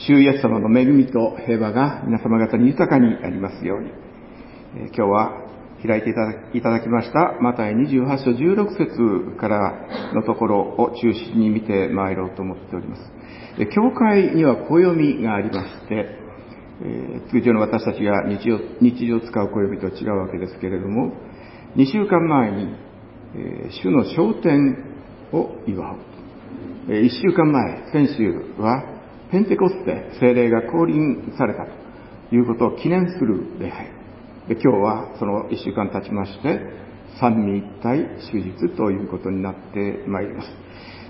主イエス様の恵みと平和が皆様方に豊かにありますように。今日は開いていただきましたマタイ28章16節からのところを中心に見てまいろうと思っております。教会には暦がありまして、通常の私たちが日常使う暦と違うわけですけれども、2週間前に、主の昇天を祝う。1週間前、先週はペンテコステ、聖霊が降臨されたということを記念する礼拝で、今日はその1週間経ちまして三位一体主日ということになってまいります。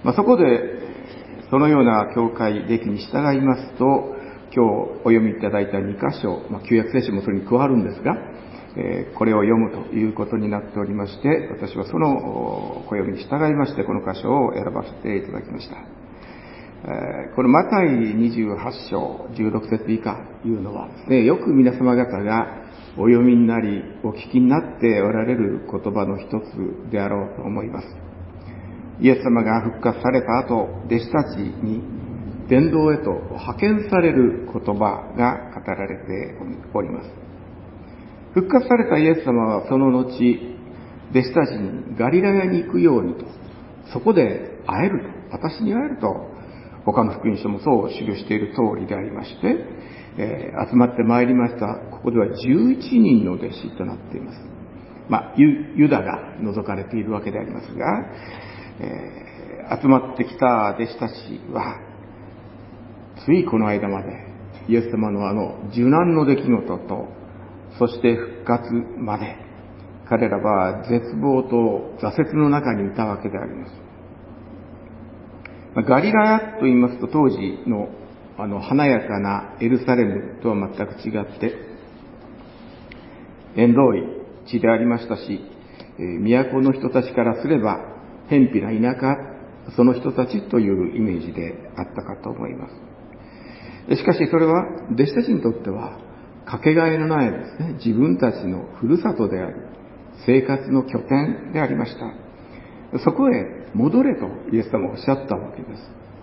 そこでそのような教会歴に従いますと、今日お読みいただいた2箇所、旧約聖書もそれに加わるんですが、これを読むということになっておりまして、私はその暦に従いましてこの箇所を選ばせていただきました。このマタイ28章16節以下というのはですね、よく皆様方がお読みになりお聞きになっておられる言葉の一つであろうと思います。イエス様が復活された後、弟子たちに伝道へと派遣される言葉が語られております。復活されたイエス様はその後、弟子たちにガリラヤに行くようにと、そこで会えると、私に会えると、他の福音書もそう記している通りでありまして、集まってまいりました。ここでは11人の弟子となっています。ユダが除かれているわけでありますが、集まってきた弟子たちは、ついこの間までイエス様の受難の出来事と、そして復活まで、彼らは絶望と挫折の中にいたわけであります。ガリラヤと言いますと、当時の華やかなエルサレムとは全く違って、縁遠い地でありましたし、都の人たちからすれば、偏僻な田舎、その人たちというイメージであったかと思います。しかしそれは、弟子たちにとっては、かけがえのないですね、自分たちのふるさとである、生活の拠点でありました。そこへ戻れとイエス様はおっしゃったわけです。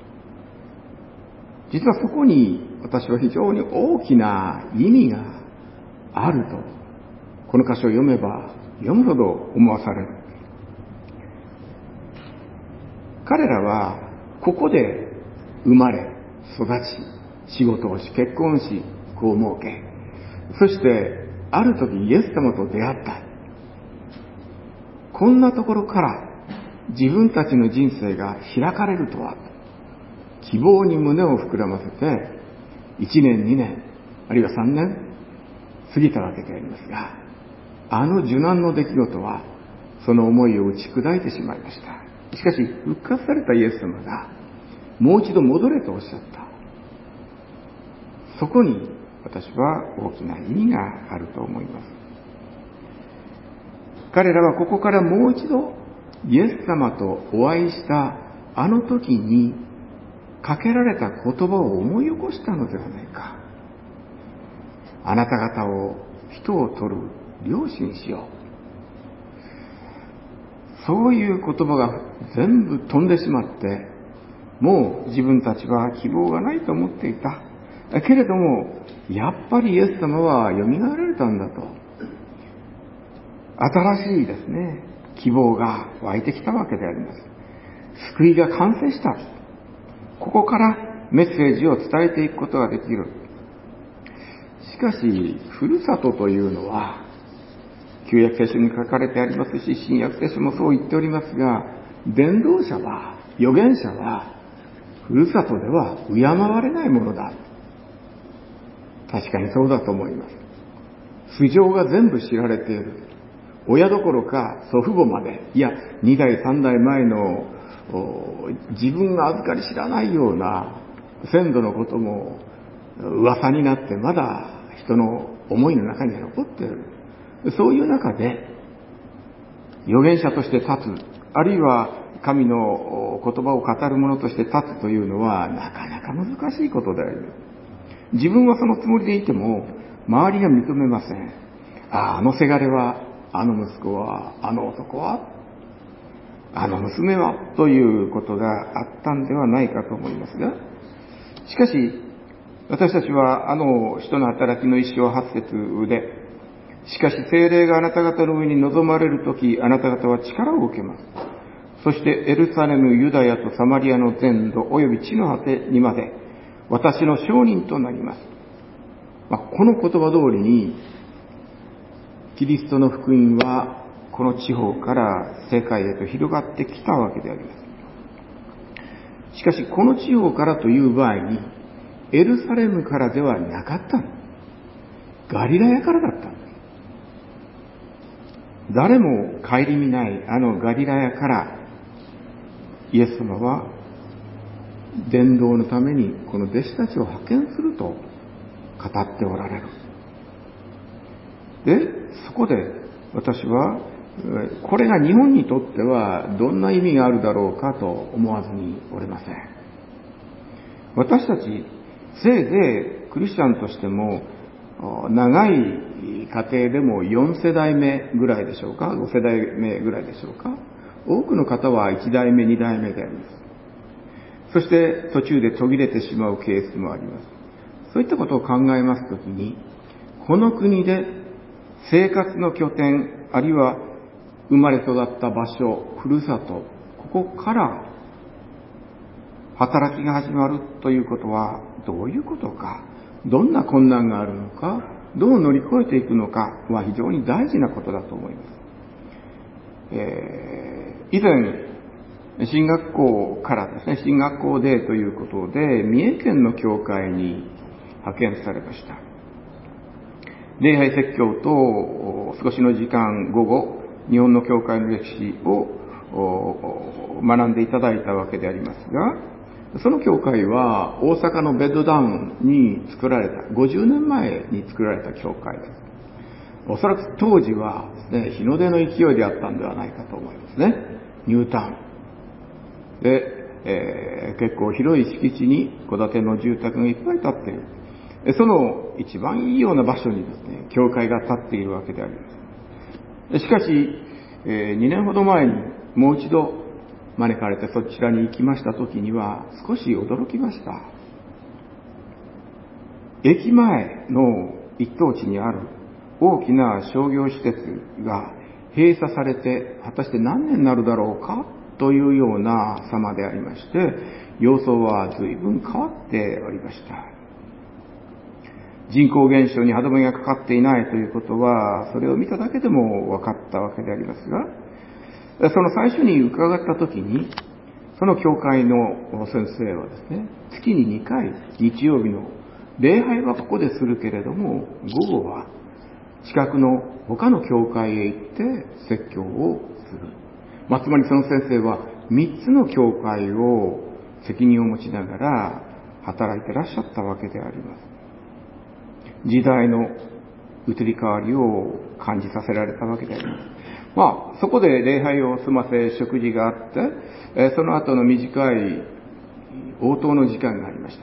実はそこに私は非常に大きな意味があると、この箇所を読めば読むほど思わされる。彼らはここで生まれ育ち、仕事をし、結婚し、子を設け、そしてある時イエス様と出会った。こんなところから自分たちの人生が開かれるとは、希望に胸を膨らませて1年2年あるいは3年過ぎたわけでありますが、受難の出来事はその思いを打ち砕いてしまいました。しかし復活されたイエス様がもう一度戻れとおっしゃった。そこに私は大きな意味があると思います。彼らはここからもう一度イエス様とお会いした時にかけられた言葉を思い起こしたのではないか。あなた方を人を取る漁師にしよう。そういう言葉が全部飛んでしまって、もう自分たちは希望がないと思っていた。けれども、やっぱりイエス様は蘇られたんだと。新しいですね、希望が湧いてきたわけであります。救いが完成した。ここからメッセージを伝えていくことができる。しかし、ふるさとというのは、旧約聖書に書かれてありますし、新約聖書もそう言っておりますが、伝道者は、預言者は、ふるさとでは敬われないものだ。確かにそうだと思います。素性が全部知られている。親どころか祖父母まで、いや2代3代前の自分が預かり知らないような先祖のことも噂になってまだ人の思いの中には残っている。そういう中で預言者として立つ、あるいは神の言葉を語る者として立つというのはなかなか難しいことである。自分はそのつもりでいても周りが認めません。せがれは、息子は、男は、娘はということがあったんではないかと思いますが、しかし私たちは使徒の働きの一章8節で、しかし聖霊があなた方の上に臨まれるとき、あなた方は力を受けます。そしてエルサレム、ユダヤとサマリアの全土、および地の果てにまで、私の証人となります。この言葉通りに、キリストの福音は、この地方から世界へと広がってきたわけであります。しかし、この地方からという場合に、エルサレムからではなかったの。ガリラヤからだったの。誰も顧みないガリラヤから、イエス様は伝道のためにこの弟子たちを派遣すると語っておられる。で、そこで私はこれが日本にとってはどんな意味があるだろうかと思わずにおりません。私たちせいぜいクリスチャンとしても長い家庭でも4世代目ぐらいでしょうか、5世代目ぐらいでしょうか。多くの方は1代目、2代目であります。そして途中で途切れてしまうケースもあります。そういったことを考えますときに、この国で生活の拠点、あるいは生まれ育った場所、ふるさと、ここから働きが始まるということはどういうことか、どんな困難があるのか、どう乗り越えていくのかは非常に大事なことだと思います。以前、進学校からですね、進学校デーということで、三重県の教会に派遣されました。礼拝説教と少しの時間午後、日本の教会の歴史を学んでいただいたわけでありますが、その教会は大阪のベッドタウンに作られた、50年前に作られた教会です。おそらく当時はですね、日の出の勢いであったんではないかと思いますね。ニュータウン。で、結構広い敷地に戸建ての住宅がいっぱい建っている。その一番いいような場所にですね、教会が建っているわけであります。しかし、2年ほど前にもう一度招かれてそちらに行きました時には少し驚きました。駅前の一等地にある大きな商業施設が閉鎖されて果たして何年になるだろうかというような様でありまして、様相は随分変わっておりました。人口減少に歯止めがかかっていないということは、それを見ただけでも分かったわけでありますが、その最初に伺ったときに、その教会の先生はですね、月に2回、日曜日の礼拝はここでするけれども、午後は近くの他の教会へ行って説教をする。つまりその先生は3つの教会を責任を持ちながら働いてらっしゃったわけであります。時代の移り変わりを感じさせられたわけであります。そこで礼拝を済ませ食事があって、その後の短い応答の時間がありました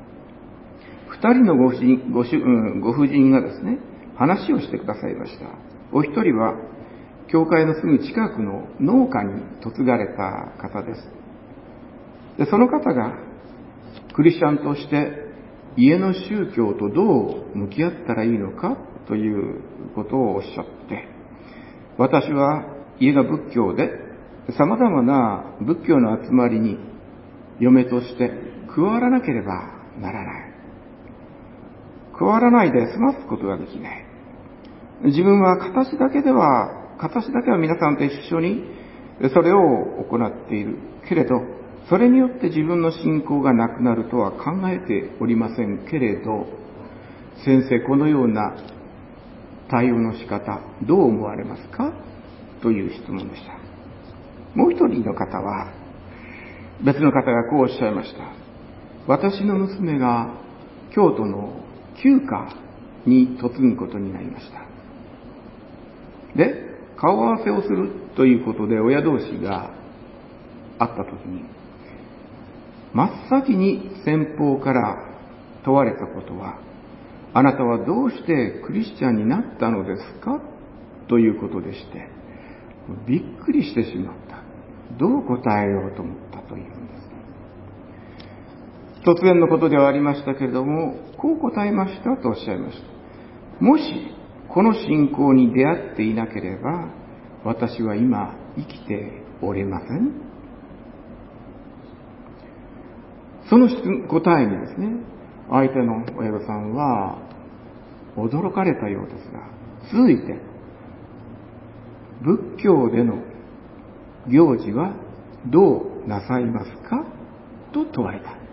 。2人のご婦人がですね、話をしてくださいました。お一人は教会のすぐ近くの農家に嫁がれた方です。で、その方がクリスチャンとして家の宗教とどう向き合ったらいいのかということをおっしゃって、私は家が仏教で様々な仏教の集まりに嫁として加わらなければならない。加わらないで済ますことができない。自分は形だけは皆さんと一緒にそれを行っているけれど、それによって自分の信仰がなくなるとは考えておりませんけれど、先生、このような対応の仕方どう思われますかという質問でした。もう一人の方は、別の方がこうおっしゃいました。私の娘が京都の旧家に嫁ぐことになりました。で、顔合わせをするということで親同士が会ったときに、真っ先に先方から問われたことは、あなたはどうしてクリスチャンになったのですかということでして、びっくりしてしまった。どう答えようと思ったというんです。 突然のことではありましたけれども、こう答えましたとおっしゃいました。もしこの信仰に出会っていなければ、私は今生きておれません。その答えにですね、相手の親御さんは驚かれたようですが、続いて、仏教での行事はどうなさいますかと問われた。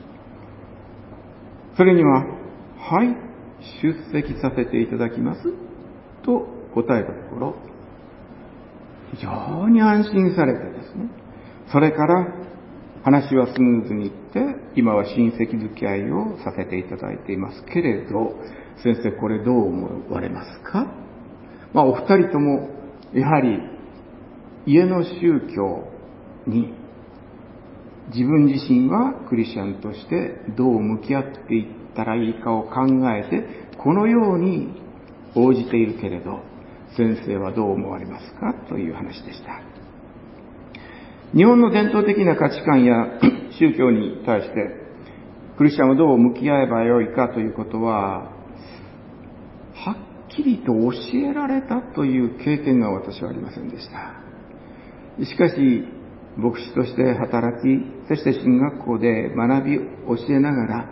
それには、はい、出席させていただきますと答えたところ、非常に安心されてですね、それから話はスムーズにいって、今は親戚付き合いをさせていただいていますけれど、先生これどう思われますか？お二人ともやはり家の宗教に自分自身はクリスチャンとしてどう向き合っていったらいいかを考えて、このように応じているけれど、先生はどう思われますかという話でした。日本の伝統的な価値観や宗教に対してクリスチャンはどう向き合えばよいかということは、はっきりと教えられたという経験が私はありませんでした。しかし牧師として働き、そして進学校で学び教えながら、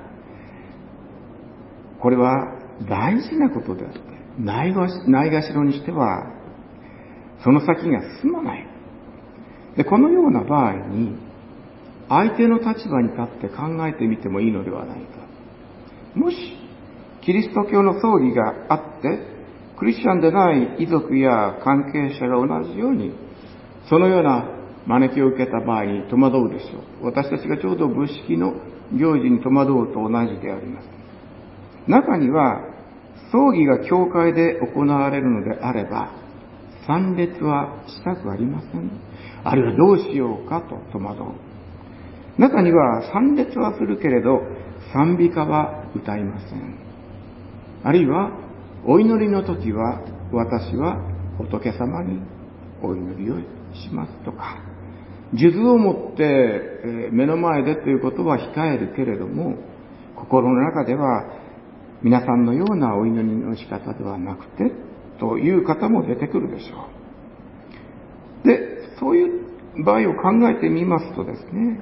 これは大事なことであって、ないがしろにしてはその先が進まない。で、このような場合に相手の立場に立って考えてみてもいいのではないか。もしキリスト教の葬儀があってクリスチャンでない遺族や関係者が同じようにそのような招きを受けた場合に戸惑うでしょう。私たちがちょうど仏式の行事に戸惑うと同じであります。中には葬儀が教会で行われるのであれば参列はしたくありません。あるいはどうしようかと戸惑う。中には参列はするけれど賛美歌は歌いません。あるいはお祈りの時は私は仏様にお祈りをしますとか、数珠を持って目の前でということは控えるけれども、心の中では皆さんのようなお祈りの仕方ではなくてという方も出てくるでしょう。で、そういう場合を考えてみますとですね、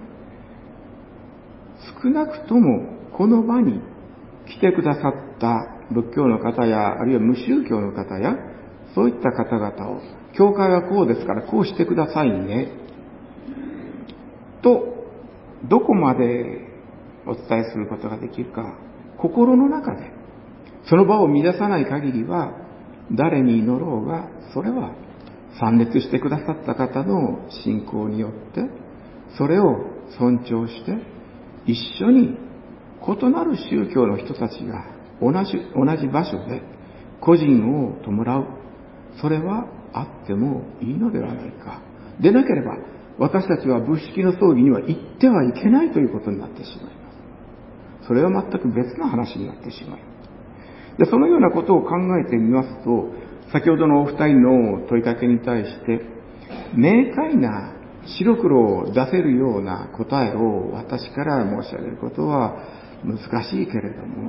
少なくともこの場に来てくださった仏教の方や、あるいは無宗教の方や、そういった方々を、教会はこうですからこうしてくださいね、と、どこまでお伝えすることができるか、心の中で、その場を乱さない限りは、誰に祈ろうが、それは参列してくださった方の信仰によって、それを尊重して、一緒に異なる宗教の人たちが同じ場所で個人を弔う。それはあってもいいのではないか。でなければ、私たちは仏式の葬儀には行ってはいけないということになってしまいます。それは全く別の話になってしまいます。で、そのようなことを考えてみますと、先ほどのお二人の問いかけに対して、明快な白黒を出せるような答えを私から申し上げることは難しいけれども、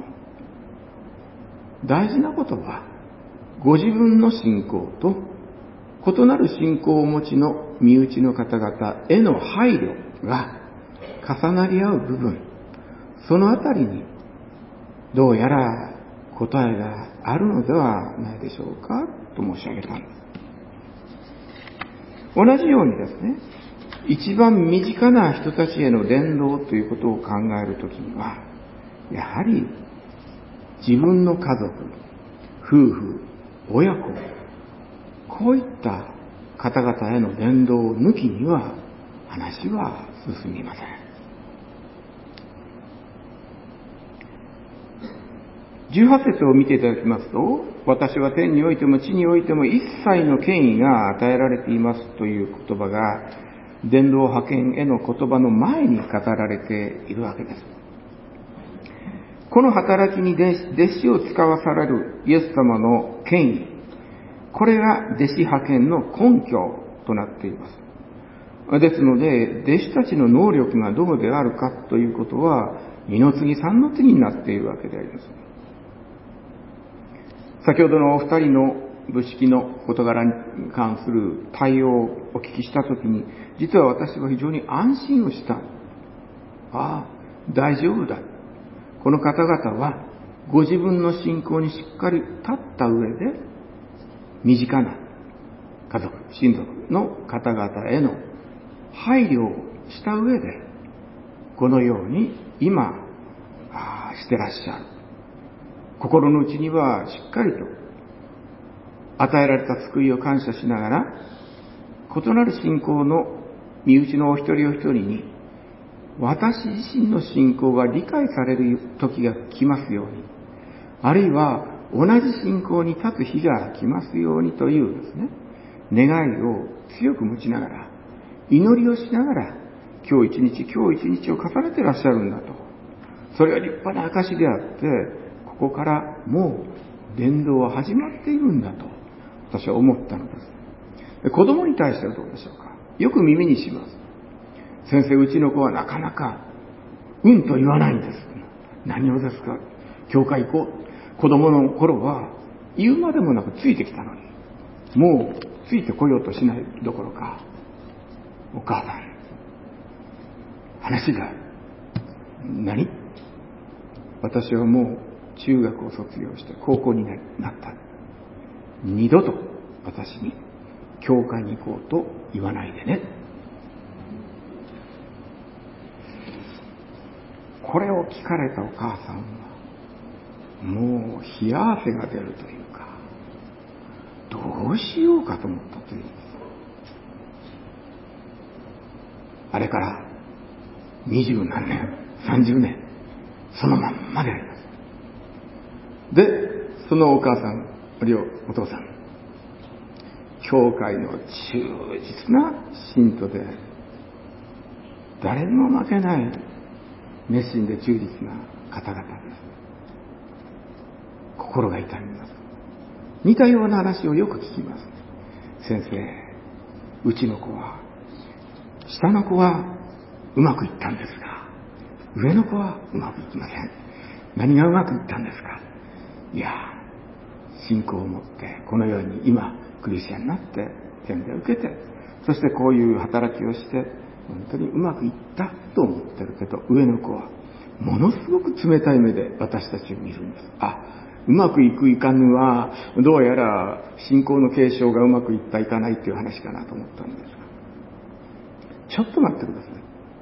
大事なことは、ご自分の信仰と異なる信仰をお持ちの身内の方々への配慮が重なり合う部分、そのあたりにどうやら答えがあるのではないでしょうかと申し上げたんです。同じようにですね、一番身近な人たちへの伝道ということを考えるときには、やはり自分の家族、夫婦、親子、こういった方々への伝道を抜きには話は進みません。18節を見ていただきますと、私は天においても地においても一切の権威が与えられていますという言葉が、伝道派遣への言葉の前に語られているわけです。この働きに弟子を使わされるイエス様の権威、これが弟子派遣の根拠となっています。ですので、弟子たちの能力がどうであるかということは、 二の次三の次になっているわけであります。先ほどのお二人の武式の事柄に関する対応をお聞きしたときに、実は私は非常に安心をした。ああ、大丈夫だ。この方々はご自分の信仰にしっかり立った上で、身近な家族、親族の方々への配慮をした上で、このように今してらっしゃる。心の内にはしっかりと与えられた救いを感謝しながら、異なる信仰の身内のお一人お一人に、私自身の信仰が理解される時が来ますように、あるいは同じ信仰に立つ日が来ますようにというですね、願いを強く持ちながら、祈りをしながら、今日一日を重ねていらっしゃるんだと。それは立派な証であって、ここからもう伝道は始まっているんだと、私は思ったのです。子供に対してはどうでしょうか。よく耳にします。先生、うちの子はなかなか、うんと言わないんです。何をですか。教会行こう。子供の頃は、言うまでもなくついてきたのに、もうついてこようとしないどころか、お母さん、話が、何？私はもう中学を卒業して高校になった。二度と私に教会に行こうと言わないでね。これを聞かれたお母さんは、もう冷や汗が出るというか、どうしようかと思ったというんです。あれから20何年、30年、そのまんまであります。で、そのお母さん、あるいはお父さん、教会の忠実な信徒であり、誰にも負けない熱心で忠実な方々です。心が痛みます。似たような話をよく聞きます。先生、うちの子は、下の子はうまくいったんですが、上の子はうまくいきません。何がうまくいったんですか。いや、信仰を持ってこのように今クリスチャンになって洗礼を受けて、そしてこういう働きをして本当にうまくいったと思ってるけど、上の子はものすごく冷たい目で私たちを見るんです。うまくいくいかぬはどうやら信仰の継承がうまくいったいかないっていう話かなと思ったんですが、ちょっと待ってください。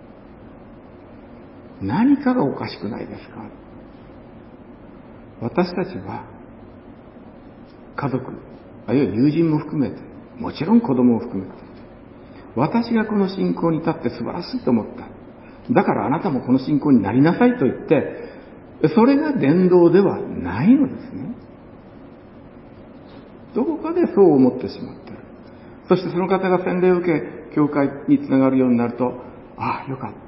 何かがおかしくないですか。私たちは家族、あるいは友人も含めて、もちろん子供を含めて、私がこの信仰に立って素晴らしいと思った。だからあなたもこの信仰になりなさいと言って、それが伝道ではないのですね。どこかでそう思ってしまっている。そしてその方が洗礼を受け、教会につながるようになると、よかった。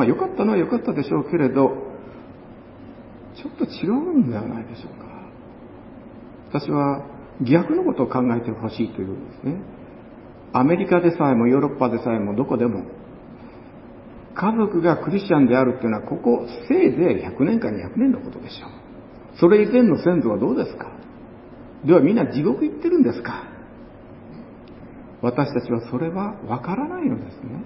よかったのはよかったでしょうけれど、ちょっと違うんではないでしょうか。私は逆のことを考えてほしいというんですね。アメリカでさえもヨーロッパでさえもどこでも、家族がクリスチャンであるっていうのはここせいぜい100年か200年のことでしょう。それ以前の先祖はどうですか。ではみんな地獄行ってるんですか。私たちはそれはわからないのですね。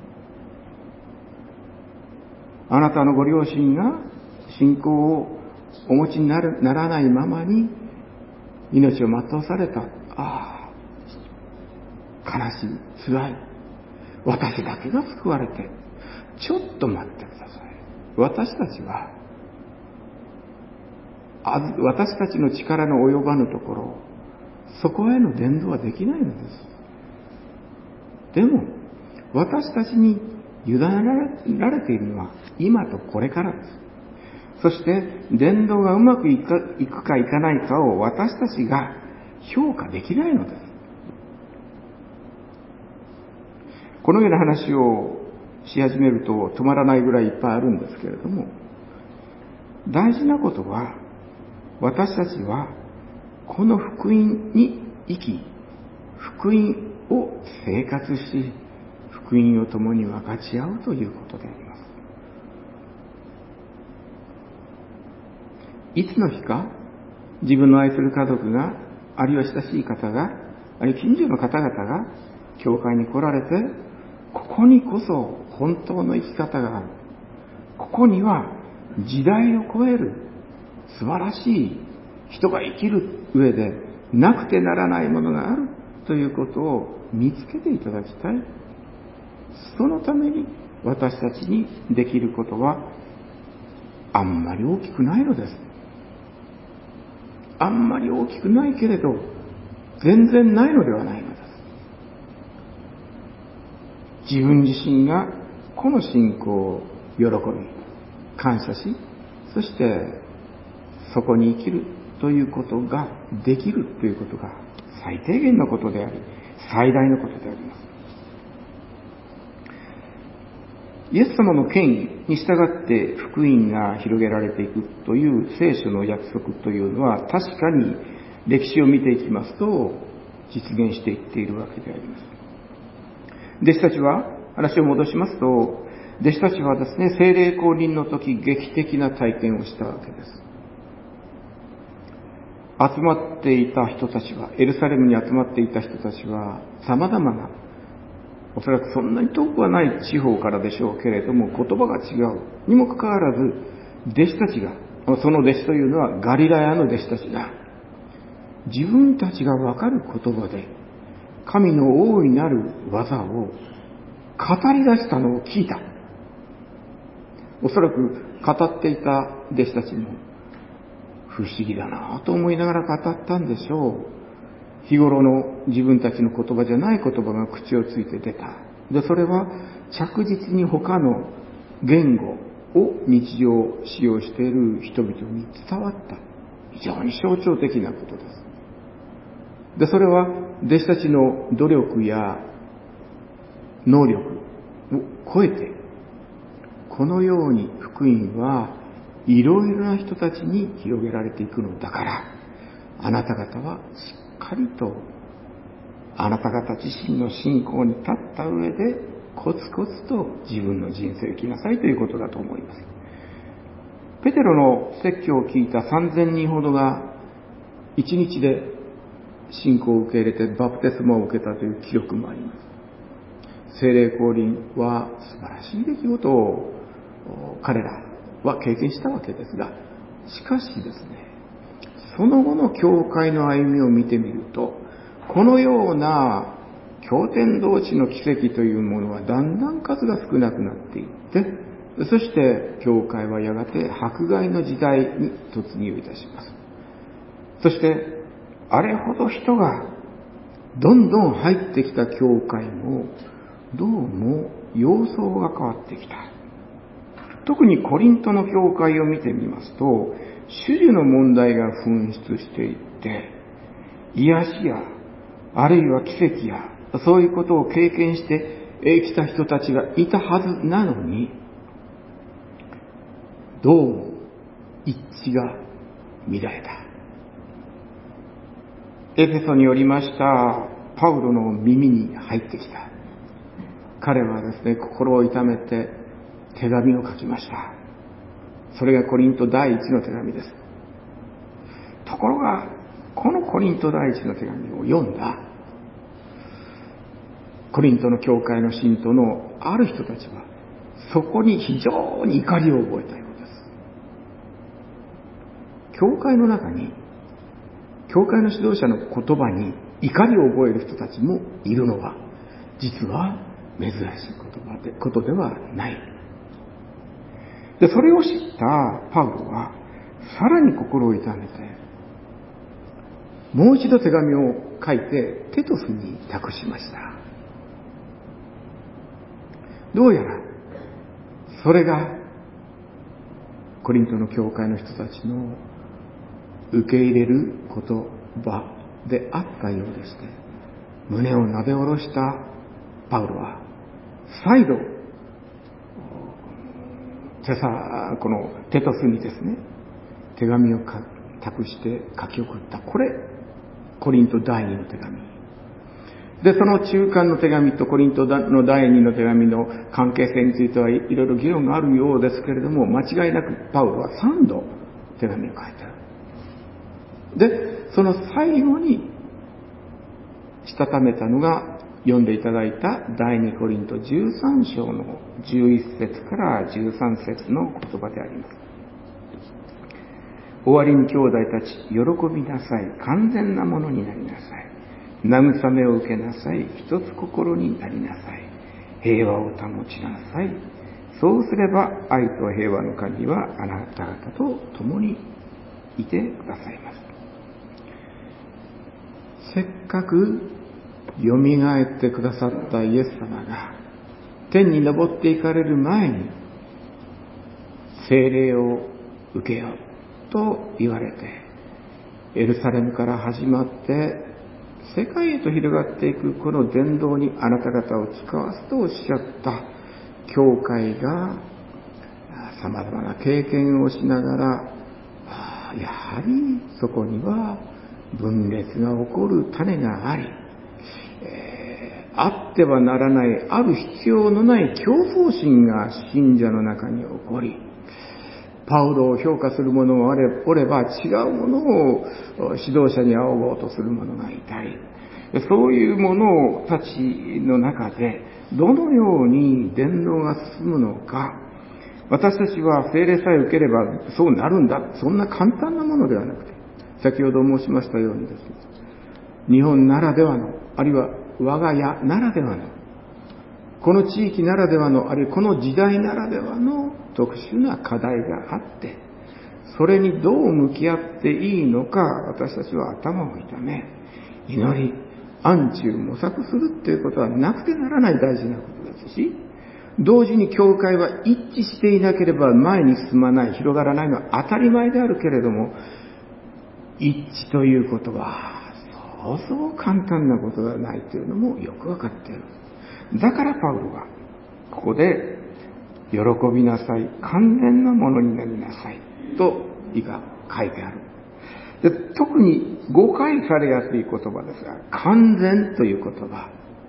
あなたのご両親が信仰をお持ちにならないままに命を全うされた。悲しい、辛い。私だけが救われて、ちょっと待ってください。私たちは、私たちの力の及ばぬところ、そこへの伝道はできないのです。でも、私たちに委ねられているのは、今とこれからです。そして、伝道がうまくいくかいかないかを私たちが評価できないのです。このような話をし始めると止まらないぐらいいっぱいあるんですけれども、大事なことは、私たちはこの福音に生き、福音を生活し、福音を共に分かち合うということであります。 いつの日か自分の愛する家族が、あるいは親しい方が、あるいは近所の方々が教会に来られて、ここにこそ本当の生き方がある。ここには時代を超える素晴らしい人が生きる上でなくてならないものがあるということを見つけていただきたい。そのために私たちにできることはあんまり大きくないのです。あんまり大きくないけれど全然ないのではないのです。自分自身がこの信仰を喜び感謝し、そしてそこに生きるということができるということが最低限のことであり最大のことであります。イエス様の権威に従って福音が広げられていくという聖書の約束というのは、確かに歴史を見ていきますと実現していっているわけであります。弟子たちは、話を戻しますと、弟子たちはですね、聖霊降臨の時劇的な体験をしたわけです。集まっていた人たちは、エルサレムに集まっていた人たちは様々な、おそらくそんなに遠くはない地方からでしょうけれども、言葉が違うにもかかわらず、弟子たちが、その弟子というのはガリラヤの弟子たちが、自分たちがわかる言葉で神の大いなる技を語り出したのを聞いた。おそらく語っていた弟子たちも不思議だなと思いながら語ったんでしょう。日頃の自分たちの言葉じゃない言葉が口をついて出た。で、それは着実に他の言語を日常使用している人々に伝わった。非常に象徴的なことです。で、それは弟子たちの努力や能力を超えて、このように福音はいろいろな人たちに広げられていくのだから、あなた方はしっかりとあなた方自身の信仰に立った上でコツコツと自分の人生を生きなさいということだと思います。ペテロの説教を聞いた3000人ほどが1日で信仰を受け入れてバプテスマを受けたという記録もあります。聖霊降臨は素晴らしい出来事を彼らは経験したわけですが、しかしですね、その後の教会の歩みを見てみると、このような驚天動地の奇跡というものはだんだん数が少なくなっていって、そして教会はやがて迫害の時代に突入いたします。そしてあれほど人がどんどん入ってきた教会もどうも様相が変わってきた。特にコリントの教会を見てみますと、種々の問題が噴出していって、癒しやあるいは奇跡やそういうことを経験してきた人たちがいたはずなのに、どうも一致が乱れた。エペソによりましたパウロの耳に入ってきた。彼はですね、心を痛めて手紙を書きました。それがコリント第一の手紙です。ところが、このコリント第一の手紙を読んだコリントの教会の信徒のある人たちは、そこに非常に怒りを覚えたようです。教会の中に、教会の指導者の言葉に怒りを覚える人たちもいるのは、実は珍しいことではない。で、それを知ったパウロは、さらに心を痛めて、もう一度手紙を書いてテトスに託しました。どうやら、それがコリントの教会の人たちの受け入れる言葉であったようでして、胸をなで下ろしたパウロは再度このテトスにですね、手紙を託して書き送った。これコリント第2の手紙で、その中間の手紙とコリントの第2の手紙の関係性についてはいろいろ議論があるようですけれども、間違いなくパウロは3度手紙を書いてある。で、その最後にしたためたのが読んでいただいた第2コリント13章の11節から13節の言葉であります。終わりに兄弟たち、喜びなさい。完全なものになりなさい。慰めを受けなさい。一つ心になりなさい。平和を保ちなさい。そうすれば愛と平和の神はあなた方と共にいてくださいます。せっかくよみがえってくださったイエス様が天に昇っていかれる前に聖霊を受けようと言われて、エルサレムから始まって世界へと広がっていくこの伝道にあなた方を使わすとおっしゃった教会が様々な経験をしながら、やはりそこには分裂が起こる種があり、あってはならないある必要のない競争心が信者の中に起こり、パウロを評価する者もおれば違うものを指導者に仰ごうとする者がいたり、そういう者たちの中でどのように伝道が進むのか、私たちは聖霊さえ受ければそうなるんだ、そんな簡単なものではなくて、先ほど申しましたようにですね、日本ならではの、あるいは我が家ならではの、この地域ならではの、あるいはこの時代ならではの特殊な課題があって、それにどう向き合っていいのか、私たちは頭を痛め、祈り、暗中模索するっていうことはなくてならない大事なことですし、同時に教会は一致していなければ前に進まない、広がらないのは当たり前であるけれども、一致ということはそうそう簡単なことではないというのもよくわかっている。だからパウロはここで喜びなさい、完全なものになりなさいと書いてある。で、特に誤解されやすい言葉ですが、完全という言葉、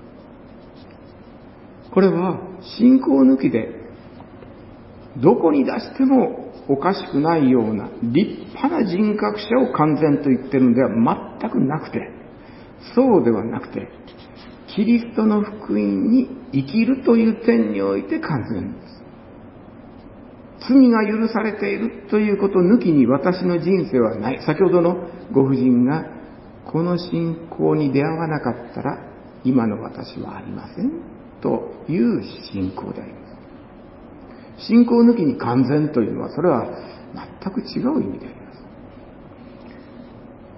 これは信仰抜きでどこに出してもおかしくないような立派な人格者を完全と言っているのでは全くなくて、そうではなくて、キリストの福音に生きるという点において完全です。罪が許されているということ抜きに私の人生はない。先ほどのご婦人がこの信仰に出会わなかったら今の私はありませんという信仰であります。信仰抜きに完全というのはそれは全く違う意味であります。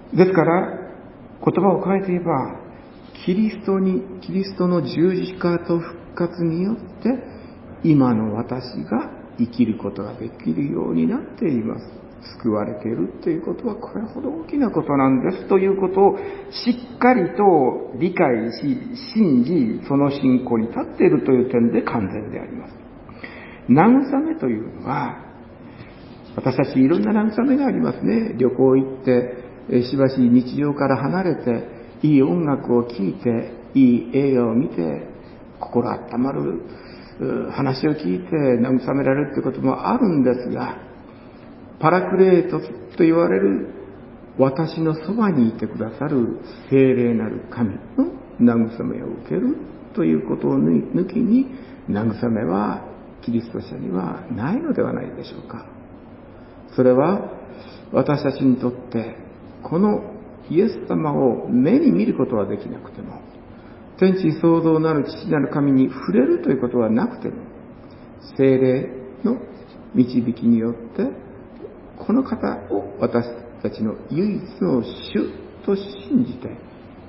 ですから言葉を変えて言えば、キリストの十字架と復活によって今の私が生きることができるようになっています。救われているということはこれほど大きなことなんですということをしっかりと理解し、信じ、その信仰に立っているという点で完全であります。慰めというのは、私たちいろんな慰めがありますね。旅行行ってしばし日常から離れていい音楽を聴いていい映画を見て心温まる話を聞いて慰められるということもあるんですが、パラクレートと言われる私のそばにいてくださる聖霊なる神の慰めを受けるということを抜きに、慰めはキリスト者にはないのではないでしょうか。それは私たちにとってこのイエス様を目に見ることはできなくても、天地創造なる父なる神に触れるということはなくても、聖霊の導きによってこの方を私たちの唯一の主と信じて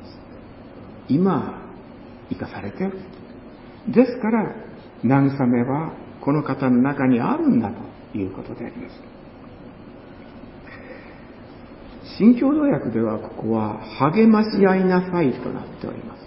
今生かされている。ですから慰めはこの方の中にあるんだということであります。新共同訳ではここは励まし合いなさいとなっております。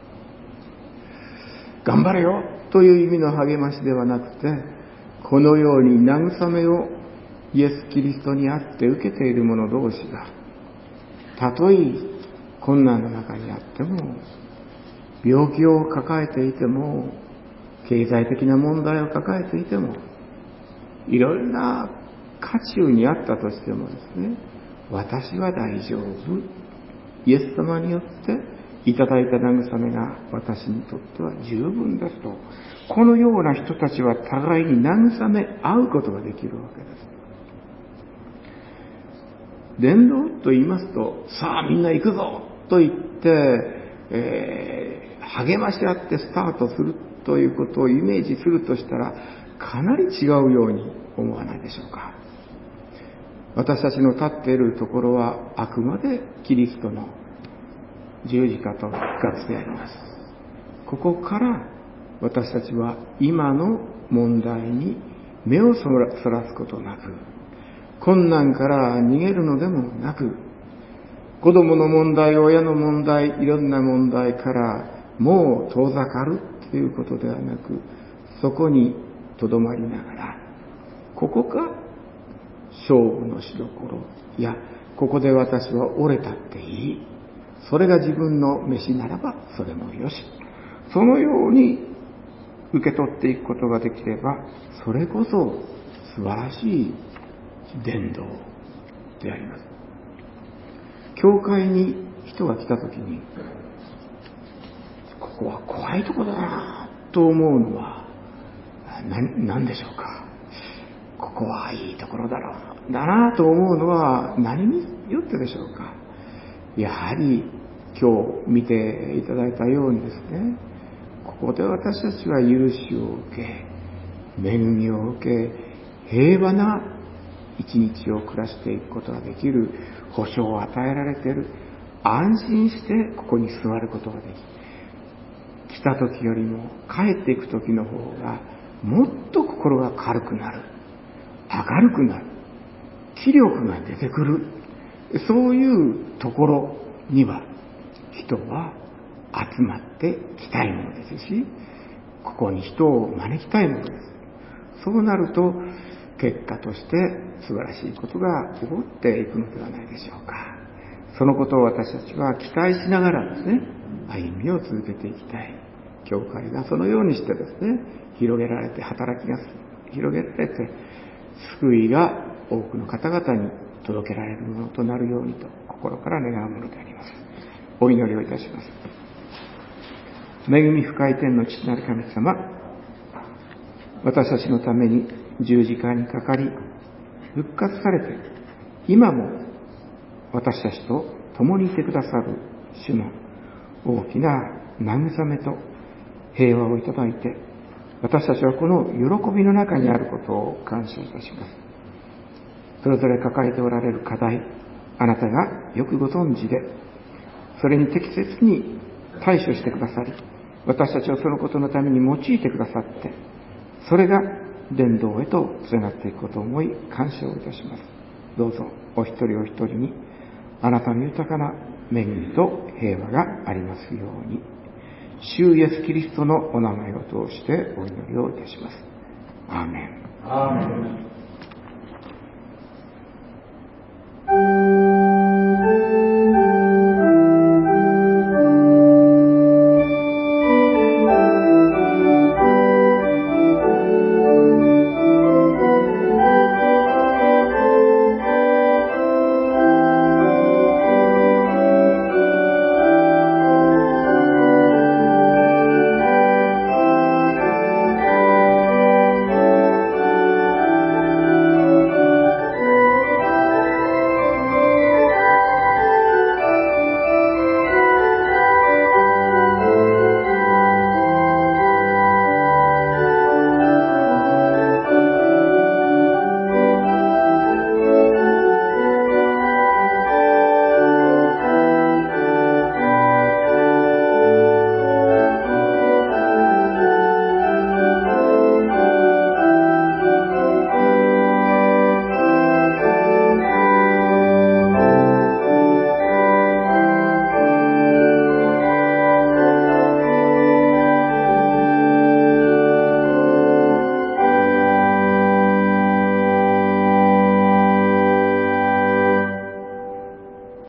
頑張れよという意味の励ましではなくて、このように慰めをイエス・キリストにあって受けている者同士が、たとえ困難の中にあっても、病気を抱えていても、経済的な問題を抱えていても、いろいろな渦中にあったとしてもですね、私は大丈夫。イエス様によっていただいた慰めが私にとっては十分ですと、このような人たちは互いに慰め合うことができるわけです。伝道と言いますと、さあみんな行くぞと言って、励まし合ってスタートするということをイメージするとしたら、かなり違うように思わないでしょうか。私たちの立っているところはあくまでキリストの十字架と復活であります。ここから私たちは今の問題に目をそらすことなく、困難から逃げるのでもなく、子供の問題、親の問題、いろんな問題からもう遠ざかるということではなく、そこにとどまりながら、ここが勝負のしどころ、いや、ここで私は折れたっていい。それが自分の飯ならばそれもよし。そのように受け取っていくことができれば、それこそ素晴らしい伝道であります。教会に人が来たときに、ここは怖いところだなと思うのは何でしょうか。ここはいいところだなと思うのは何によってでしょうか。やはり今日見ていただいたようにですね、ここで私たちは許しを受け、恵みを受け、平和な一日を暮らしていくことができる保証を与えられている。安心してここに座ることができ、来た時よりも帰っていく時の方がもっと心が軽くなる、明るくなる、気力が出てくる。そういうところには人は集まってきたいものですし、ここに人を招きたいものです。そうなると結果として素晴らしいことが起こっていくのではないでしょうか。そのことを私たちは期待しながらですね、歩みを続けていきたい。教会がそのようにしてですね、広げられて、働きが広げられて、救いが多くの方々に届けられるものとなるようにと心から願うものであります。お祈りをいたします。恵み深い天の父なる神様、私たちのために十字架にかかり復活されて、今も私たちと共にいてくださる主の大きな慰めと平和をいただいて、私たちはこの喜びの中にあることを感謝いたします。それぞれ抱えておられる課題、あなたがよくご存知で、それに適切に対処してくださり、私たちをそのことのために用いてくださって、それが伝道へとつながっていくことを思い感謝をいたします。どうぞお一人お一人にあなたの豊かな恵みと平和がありますように、主イエスキリストのお名前を通してお祈りをいたします。アーメン。